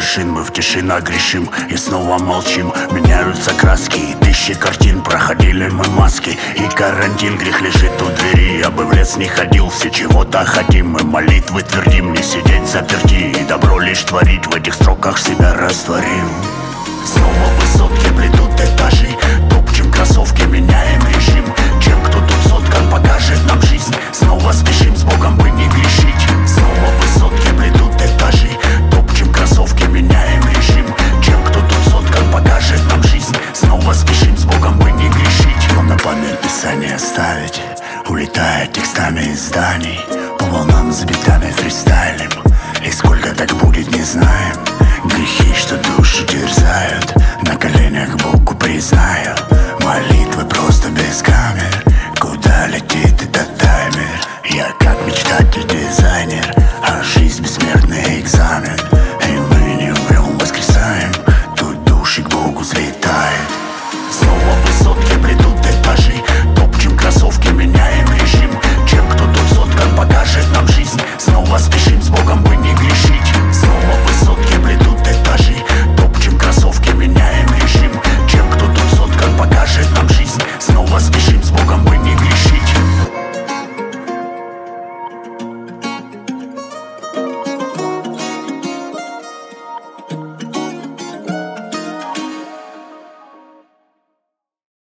вершин. Мы в тишинах грешим и снова молчим. Меняются краски и тысячи картин. Проходили мы маски и карантин. Грех лежит у двери, я бы в лес не ходил. Все чего-то хотим, мы молитвы твердим. Не сидеть заперти и добро лишь творить. В этих строках себя растворим. Снова высотки плетут этажи. Топчем кроссовки, меняем режим. Чем кто тут соткан, покажет нам жизнь. Снова спешим с Богом бы не грешить. Снова высотки плетут этажи. Топчем кроссовки, меняем режим. Чем кто тут соткан, покажет нам жизнь. Снова спешим с Богом бы не грешить. Вам на память писание оставить. Улетая текстами из зданий. По волнам с битами фристайлем. И сколько так будет, не знаем. Грехи, что душу терзают. На коленях Богу признаю. Молитвы просто без камер. Куда летит этот таймер? Я как мечтатель